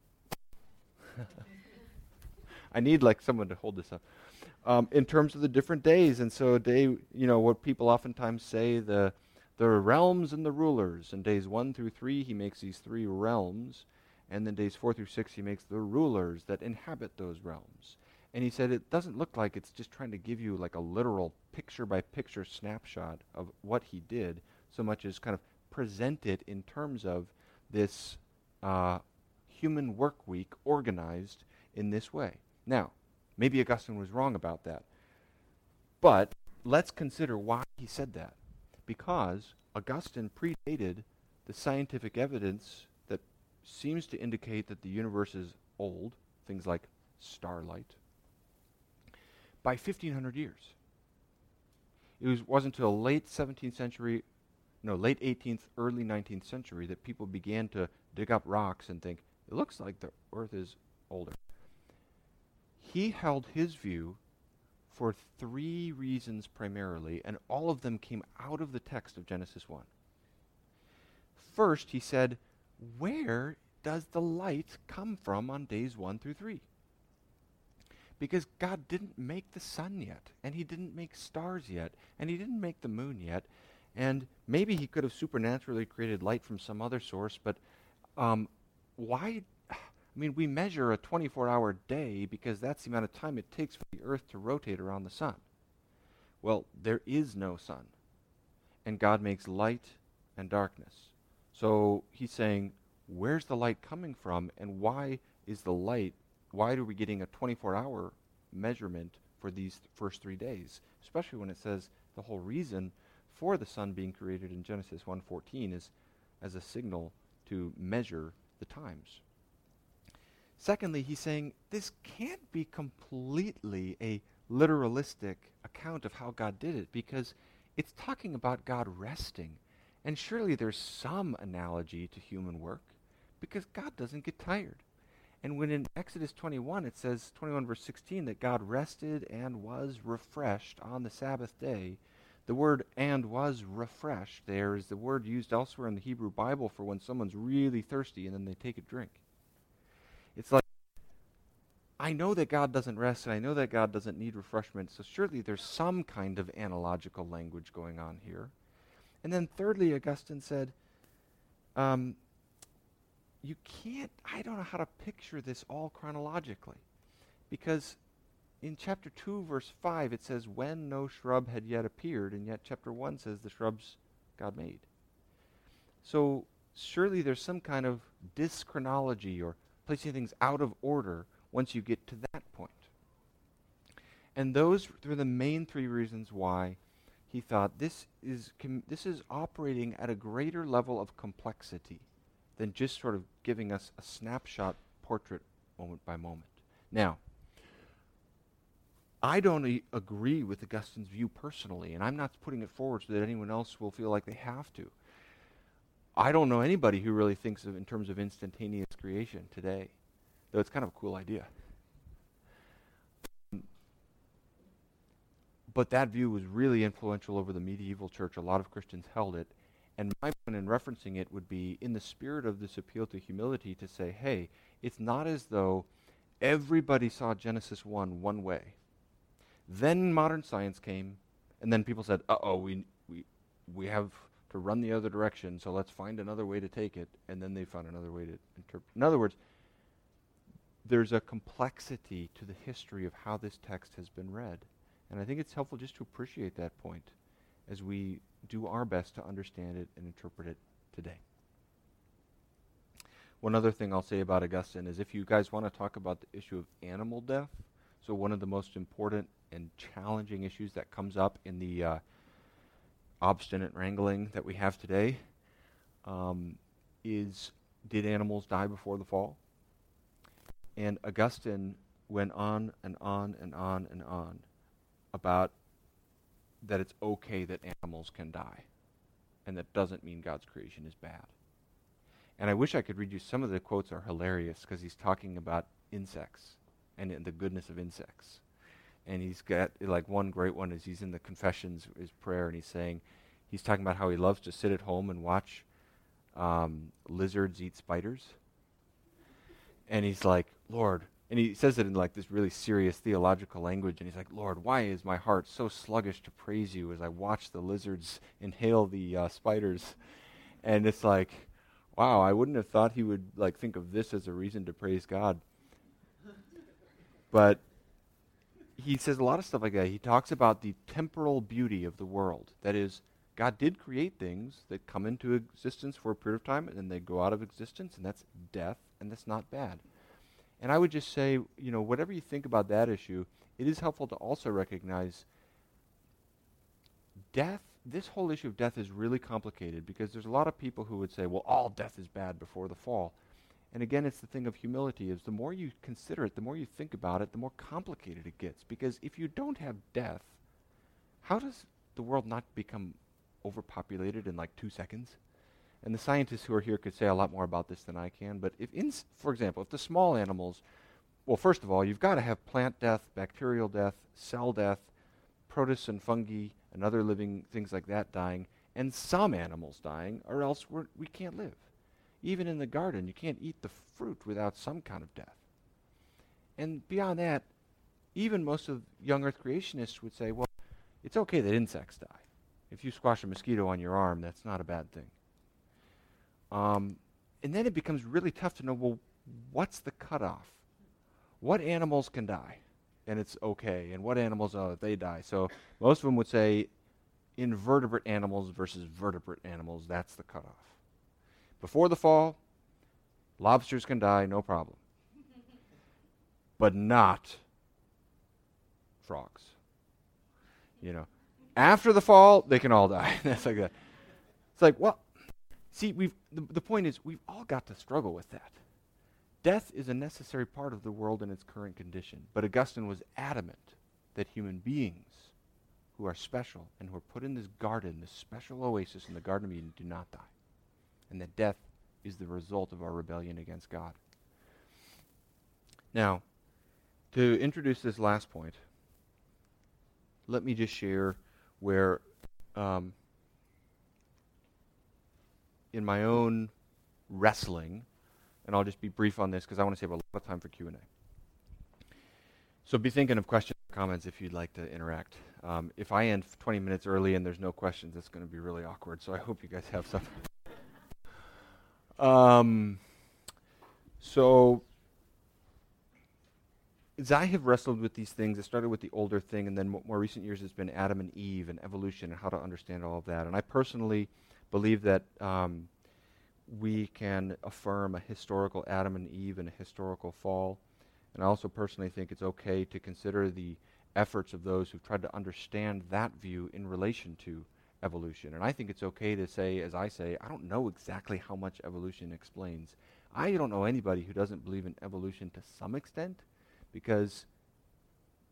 I need like someone to hold this up. Um, in terms of the different days. And so a day, you know, what people oftentimes say, the the realms and the rulers. And days one through three, he makes these three realms. And then days four through six, he makes the rulers that inhabit those realms. And he said it doesn't look like it's just trying to give you like a literal picture-by-picture snapshot of what he did, so much as kind of present it in terms of this uh, human work week organized in this way. Now, maybe Augustine was wrong about that. But let's consider why he said that. Because Augustine predated the scientific evidence that seems to indicate that the universe is old, things like starlight, by fifteen hundred years. It was, wasn't until late seventeenth century, no, late eighteenth, early nineteenth century that people began to dig up rocks and think, it looks like the Earth is older. He held his view for three reasons primarily, and all of them came out of the text of Genesis one. First, he said, where does the light come from on days one through three? Because God didn't make the sun yet, and he didn't make stars yet, and he didn't make the moon yet, and maybe he could have supernaturally created light from some other source, but um, why? I mean, we measure a twenty-four hour day because that's the amount of time it takes for the earth to rotate around the sun. Well, there is no sun, and God makes light and darkness. So he's saying, where's the light coming from, and why is the light, why are we getting a twenty-four hour measurement for these th- first three days? Especially when it says the whole reason for the sun being created in Genesis one fourteen is as a signal to measure the times. Secondly, he's saying this can't be completely a literalistic account of how God did it, because it's talking about God resting. And surely there's some analogy to human work, because God doesn't get tired. And when in Exodus twenty-one, it says, twenty-one verse sixteen, that God rested and was refreshed on the Sabbath day, the word "and was refreshed" there is the word used elsewhere in the Hebrew Bible for when someone's really thirsty and then they take a drink. It's like, I know that God doesn't rest, and I know that God doesn't need refreshment, so surely there's some kind of analogical language going on here. And then thirdly, Augustine said, um, you can't, I don't know how to picture this all chronologically. Because in chapter two, verse five, it says, when no shrub had yet appeared, and yet chapter one says the shrubs God made. So surely there's some kind of dyschronology or placing things out of order once you get to that point. And those were the main three reasons why he thought this is com- this is operating at a greater level of complexity than just sort of giving us a snapshot portrait moment by moment. Now, I don't a- agree with Augustine's view personally, and I'm not putting it forward so that anyone else will feel like they have to. I don't know anybody who really thinks of in terms of instantaneous creation today, though it's kind of a cool idea. But that view was really influential over the medieval church. A lot of Christians held it. And my point in referencing it would be in the spirit of this appeal to humility to say, hey, it's not as though everybody saw Genesis one one way. Then modern science came, and then people said, uh-oh, we we we have to run the other direction, so let's find another way to take it, and then they found another way to interpret. In other words, there's a complexity to the history of how this text has been read. And I think it's helpful just to appreciate that point as we do our best to understand it and interpret it today. One other thing I'll say about Augustine is if you guys want to talk about the issue of animal death, so one of the most important and challenging issues that comes up in the uh, obstinate wrangling that we have today um, is, did animals die before the fall? And Augustine went on and on and on and on about that it's okay that animals can die, and that doesn't mean God's creation is bad. And I wish I could read you some of the quotes are hilarious because he's talking about insects and, and the goodness of insects. And he's got, like, one great one is he's in the Confessions, his prayer, and he's saying, he's talking about how he loves to sit at home and watch um, lizards eat spiders. And he's like, Lord, and he says it in like this really serious theological language, and he's like, Lord, why is my heart so sluggish to praise you as I watch the lizards inhale the uh, spiders? And it's like, wow, I wouldn't have thought he would like think of this as a reason to praise God. But he says a lot of stuff like that. He talks about the temporal beauty of the world. That is, God did create things that come into existence for a period of time, and then they go out of existence, and that's death, and that's not bad. And I would just say, you know, whatever you think about that issue, it is helpful to also recognize death, this whole issue of death is really complicated because there's a lot of people who would say, well, all death is bad before the fall. And again, it's the thing of humility, is the more you consider it, the more you think about it, the more complicated it gets. Because if you don't have death, how does the world not become overpopulated in like two seconds? And the scientists who are here could say a lot more about this than I can, but if, in, for example, if the small animals, well, first of all, you've got to have plant death, bacterial death, cell death, protists and fungi and other living things like that dying, and some animals dying, or else we're, we can't live. Even in the garden, you can't eat the fruit without some kind of death. And beyond that, even most of young earth creationists would say, well, it's okay that insects die. If you squash a mosquito on your arm, that's not a bad thing. Um, and then it becomes really tough to know, well, what's the cutoff? What animals can die? And it's okay. And what animals, oh, they die. So most of them would say invertebrate animals versus vertebrate animals, that's the cutoff. Before the fall, lobsters can die, no problem. But not frogs. You know, after the fall, they can all die. That's like that. It's like, well, see, we've the, the point is we've all got to struggle with that. Death is a necessary part of the world in its current condition. But Augustine was adamant that human beings who are special and who are put in this garden, this special oasis in the Garden of Eden, do not die. And that death is the result of our rebellion against God. Now, to introduce this last point, let me just share where um, in my own wrestling, and I'll just be brief on this because I want to save a lot of time for Q and A. So be thinking of questions or comments if you'd like to interact. Um, if I end twenty minutes early and there's no questions, it's going to be really awkward, so I hope you guys have some. um, so, as I have wrestled with these things, it started with the older thing, and then mo- more recent years it's been Adam and Eve and evolution and how to understand all of that. And I personally believe that um, we can affirm a historical Adam and Eve and a historical fall. And I also personally think it's okay to consider the efforts of those who've tried to understand that view in relation to evolution. And I think it's okay to say, as I say, I don't know exactly how much evolution explains. I don't know anybody who doesn't believe in evolution to some extent, because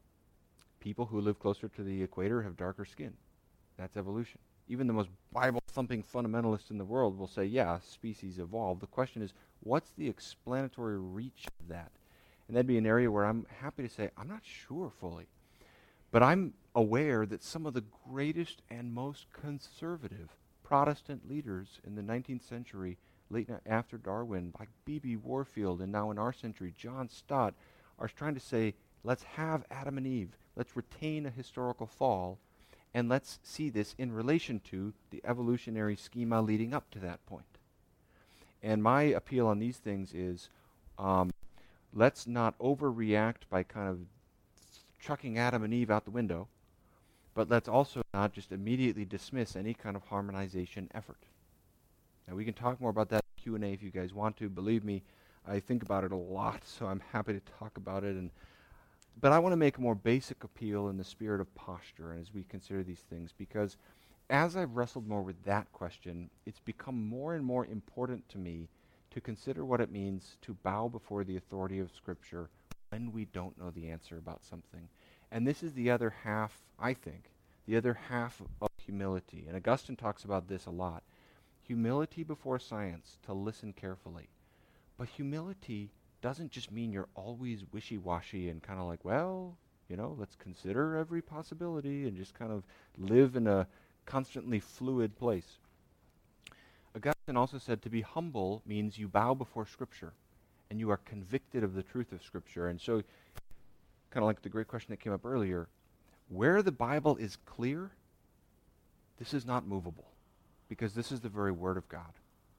people who live closer to the equator have darker skin. That's evolution. Even the most Bible thumping fundamentalist in the world will say, yeah, species evolved. The question is, what's the explanatory reach of that? And that'd be an area where I'm happy to say, I'm not sure fully. But I'm aware that some of the greatest and most conservative Protestant leaders in the nineteenth century, late na- after Darwin, like B B Warfield, and now in our century, John Stott, are trying to say, let's have Adam and Eve. Let's retain a historical fall, and let's see this in relation to the evolutionary schema leading up to that point. And my appeal on these things is, um, let's not overreact by kind of chucking Adam and Eve out the window, but let's also not just immediately dismiss any kind of harmonization effort. Now, we can talk more about that in Q and A if you guys want to. Believe me, I think about it a lot, so I'm happy to talk about it. And but I want to make a more basic appeal in the spirit of posture as we consider these things, because as I've wrestled more with that question, it's become more and more important to me to consider what it means to bow before the authority of Scripture when we don't know the answer about something. And this is the other half, I think, the other half of humility. And Augustine talks about this a lot. Humility before science, to listen carefully. But humility doesn't just mean you're always wishy-washy and kind of like, well, you know, let's consider every possibility and just kind of live in a constantly fluid place. Augustine also said to be humble means you bow before Scripture and you are convicted of the truth of Scripture. And so, kind of like the great question that came up earlier, where the Bible is clear, this is not movable, because this is the very Word of God.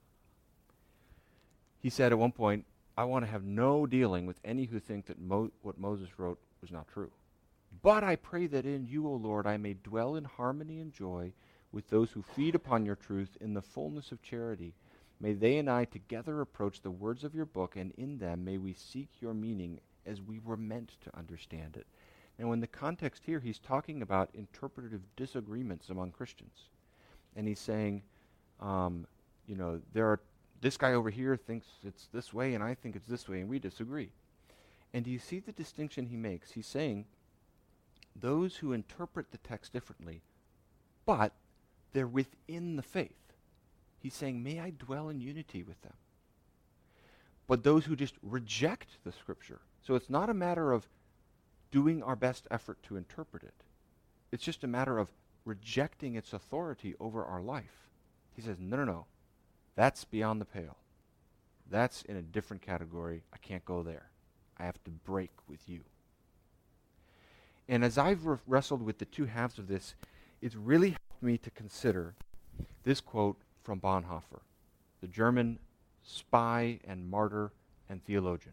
He said at one point, I want to have no dealing with any who think that Mo- what Moses wrote was not true. But I pray that in you, O Lord, I may dwell in harmony and joy with those who feed upon your truth in the fullness of charity. May they and I together approach the words of your book, and in them may we seek your meaning as we were meant to understand it. Now, in the context here, he's talking about interpretative disagreements among Christians. And he's saying, um, you know, there are this guy over here thinks it's this way, and I think it's this way, and we disagree. And do you see the distinction he makes? He's saying those who interpret the text differently, but they're within the faith. He's saying, may I dwell in unity with them. But those who just reject the Scripture, so it's not a matter of doing our best effort to interpret it. It's just a matter of rejecting its authority over our life. He says, no, no, no. That's beyond the pale. That's in a different category. I can't go there. I have to break with you. And as I've re- wrestled with the two halves of this, it's really helped me to consider this quote from Bonhoeffer, the German spy and martyr and theologian,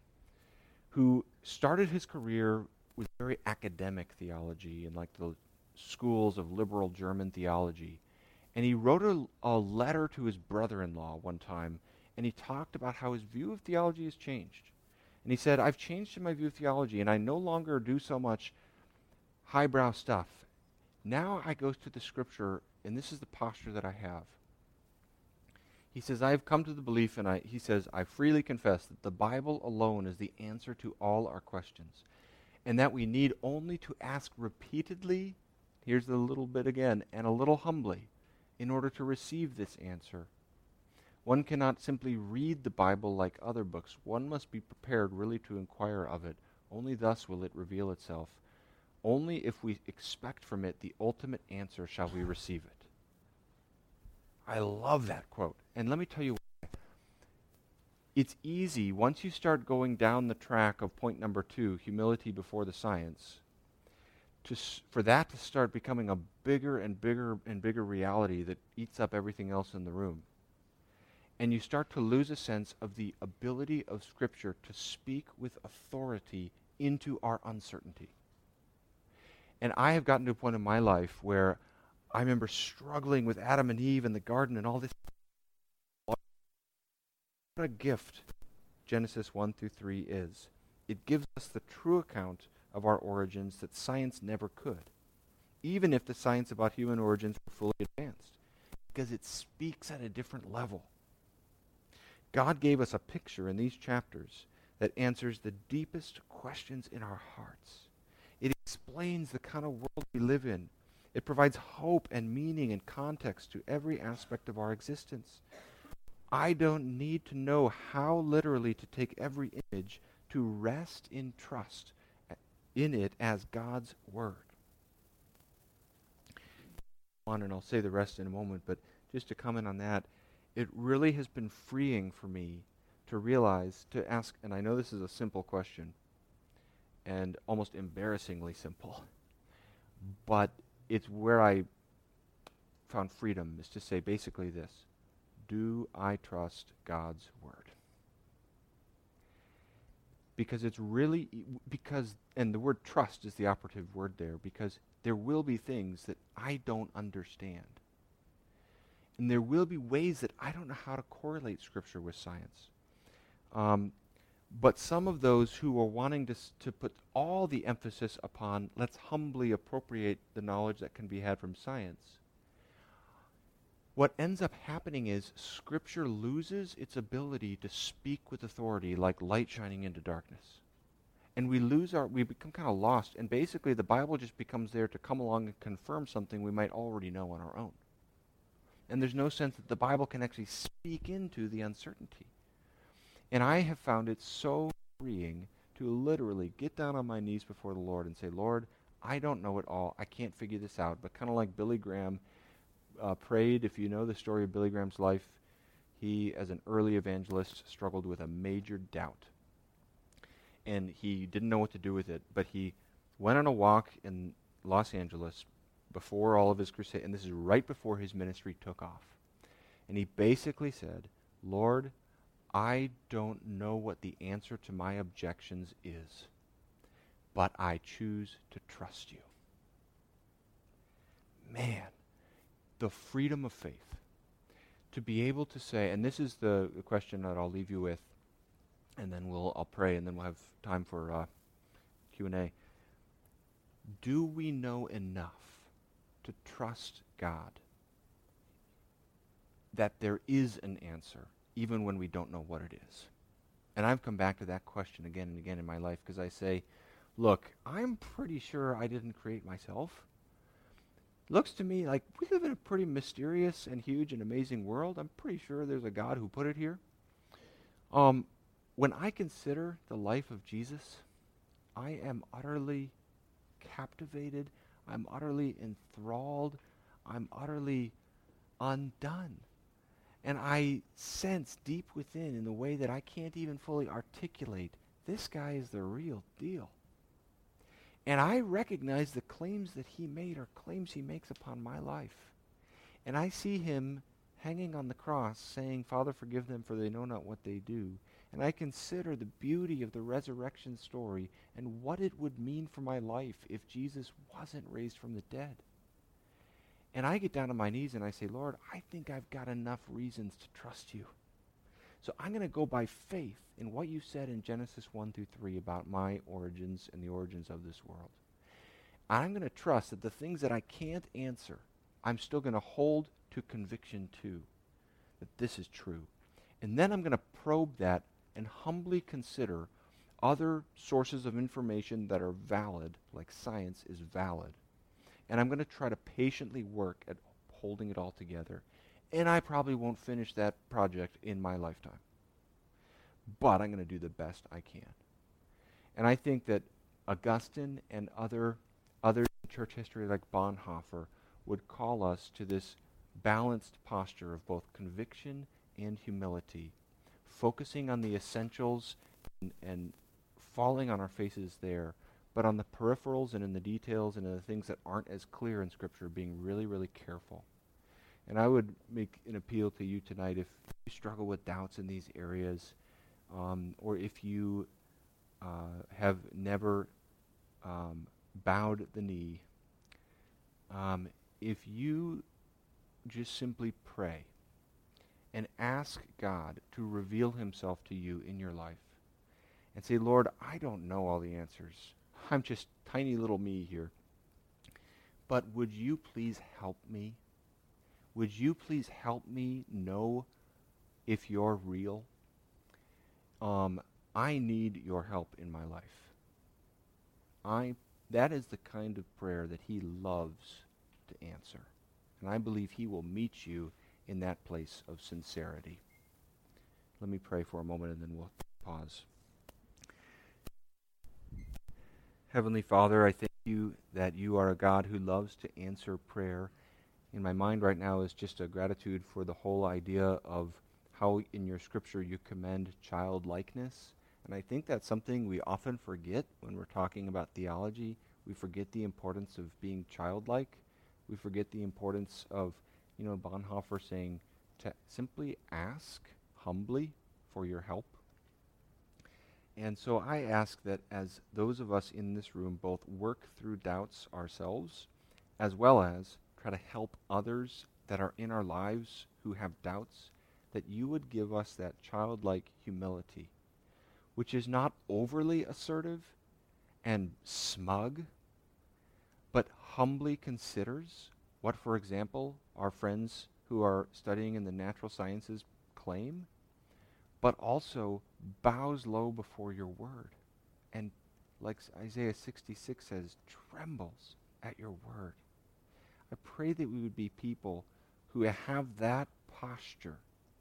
who started his career with very academic theology in like the schools of liberal German theology. And he wrote a, a letter to his brother-in-law one time, and he talked about how his view of theology has changed. And he said, I've changed in my view of theology, and I no longer do so much highbrow stuff. Now I go to the Scripture, and this is the posture that I have. He says, I have come to the belief, and I, he says, I freely confess that the Bible alone is the answer to all our questions, and that we need only to ask repeatedly, here's the little bit again, and a little humbly, in order to receive this answer. One cannot simply read the Bible like other books. One must be prepared really to inquire of it. Only thus will it reveal itself. Only if we expect from it the ultimate answer shall we receive it. I love that quote. And let me tell you why. It's easy, once you start going down the track of point number two, humility before the science, to s- for that to start becoming a bigger and bigger and bigger reality that eats up everything else in the room. And you start to lose a sense of the ability of Scripture to speak with authority into our uncertainty. And I have gotten to a point in my life where I remember struggling with Adam and Eve in the garden and all this. What a gift Genesis one through three is. It gives us the true account of our origins that science never could, even if the science about human origins were fully advanced, because it speaks at a different level. God gave us a picture in these chapters that answers the deepest questions in our hearts. It explains the kind of world we live in. It provides hope and meaning and context to every aspect of our existence. I don't need to know how literally to take every image to rest in trust in it as God's Word. On, and I'll say the rest in a moment, but just to comment on that, it really has been freeing for me to realize, to ask, and I know this is a simple question, and almost embarrassingly simple, but it's where I found freedom, is to say basically this: do I trust God's Word? Because it's really, because, and the word trust is the operative word there, because there will be things that I don't understand. And there will be ways that I don't know how to correlate Scripture with science. Um, but some of those who are wanting to, s- to put all the emphasis upon, let's humbly appropriate the knowledge that can be had from science, what ends up happening is Scripture loses its ability to speak with authority like light shining into darkness. And we lose our, we become kind of lost, and basically the Bible just becomes there to come along and confirm something we might already know on our own. And there's no sense that the Bible can actually speak into the uncertainty. And I have found it so freeing to literally get down on my knees before the Lord and say, Lord, I don't know it all. I can't figure this out. But kind of like Billy Graham uh, prayed, if you know the story of Billy Graham's life, he, as an early evangelist, struggled with a major doubt. And he didn't know what to do with it, but he went on a walk in Los Angeles before all of his crusade, and this is right before his ministry took off. And he basically said, Lord, I don't know what the answer to my objections is, but I choose to trust you. Man, the freedom of faith. To be able to say, and this is the, the question that I'll leave you with, and then we'll I'll pray, and then we'll have time for uh, Q and A. Do we know enough to trust God that there is an answer, even when we don't know what it is? And I've come back to that question again and again in my life, because I say, look, I'm pretty sure I didn't create myself. Looks to me like we live in a pretty mysterious and huge and amazing world. I'm pretty sure there's a God who put it here. Um, when I consider the life of Jesus, I am utterly captivated. I'm utterly enthralled. I'm utterly undone. And I sense deep within, in the way that I can't even fully articulate, this guy is the real deal. And I recognize the claims that he made are claims he makes upon my life. And I see him hanging on the cross saying, Father, forgive them, for they know not what they do. And I consider the beauty of the resurrection story and what it would mean for my life if Jesus wasn't raised from the dead. And I get down on my knees and I say, Lord, I think I've got enough reasons to trust you. So I'm going to go by faith in what you said in Genesis one through three about my origins and the origins of this world. I'm going to trust that the things that I can't answer, I'm still going to hold to conviction too, that this is true. And then I'm going to probe that and humbly consider other sources of information that are valid, like science is valid. And I'm going to try to patiently work at holding it all together. And I probably won't finish that project in my lifetime. But I'm going to do the best I can. And I think that Augustine and other others in church history like Bonhoeffer would call us to this balanced posture of both conviction and humility, focusing on the essentials and, and falling on our faces there, but on the peripherals and in the details and in the things that aren't as clear in Scripture, being really, really careful. And I would make an appeal to you tonight, if you struggle with doubts in these areas, um, or if you uh, have never um, bowed the knee, um, if you just simply pray and ask God to reveal himself to you in your life and say, Lord, I don't know all the answers. I'm just tiny little me here. But would you please help me? Would you please help me know if you're real? Um, I need your help in my life. I that is the kind of prayer that he loves to answer. And I believe he will meet you in that place of sincerity. Let me pray for a moment and then we'll pause. Heavenly Father, I thank you that you are a God who loves to answer prayer. In my mind right now is just a gratitude for the whole idea of how in your scripture you commend childlikeness. And I think that's something we often forget when we're talking about theology. We forget the importance of being childlike. We forget the importance of, you know, Bonhoeffer saying to simply ask humbly for your help. And so I ask that as those of us in this room both work through doubts ourselves, as well as try to help others that are in our lives who have doubts, that you would give us that childlike humility, which is not overly assertive and smug, but humbly considers what, for example, our friends who are studying in the natural sciences claim, but also bows low before your word. And like Isaiah sixty-six says, trembles at your word. I pray that we would be people who have that posture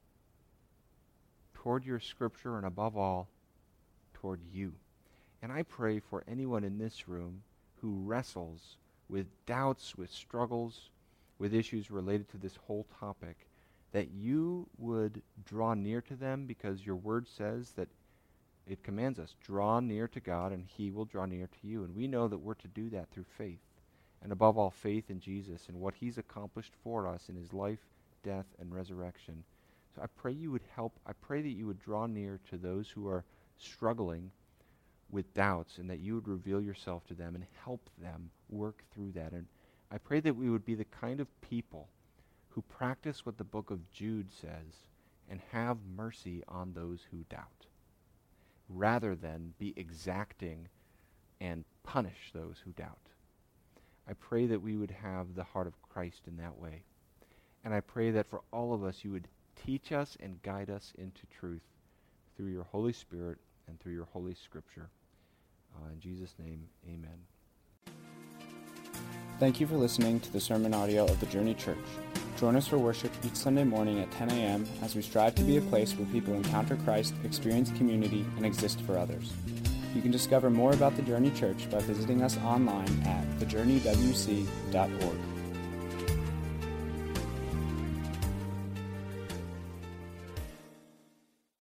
toward your scripture and above all, toward you. And I pray for anyone in this room who wrestles with doubts, with struggles, with issues related to this whole topic, that you would draw near to them, because your word says that it commands us, draw near to God and he will draw near to you. And we know that we're to do that through faith. And above all, faith in Jesus and what he's accomplished for us in his life, death, and resurrection. So I pray you would help. I pray that you would draw near to those who are struggling with doubts, and that you would reveal yourself to them and help them work through that. And I pray that we would be the kind of people who practice what the book of Jude says and have mercy on those who doubt, rather than be exacting and punish those who doubt. I pray that we would have the heart of Christ in that way. And I pray that for all of us, you would teach us and guide us into truth through your Holy Spirit and through your Holy Scripture. Uh, in Jesus' name, amen. Thank you for listening to the sermon audio of the Journey Church. Join us for worship each Sunday morning at ten a.m. as we strive to be a place where people encounter Christ, experience community, and exist for others. You can discover more about the Journey Church by visiting us online at the journey w c dot org.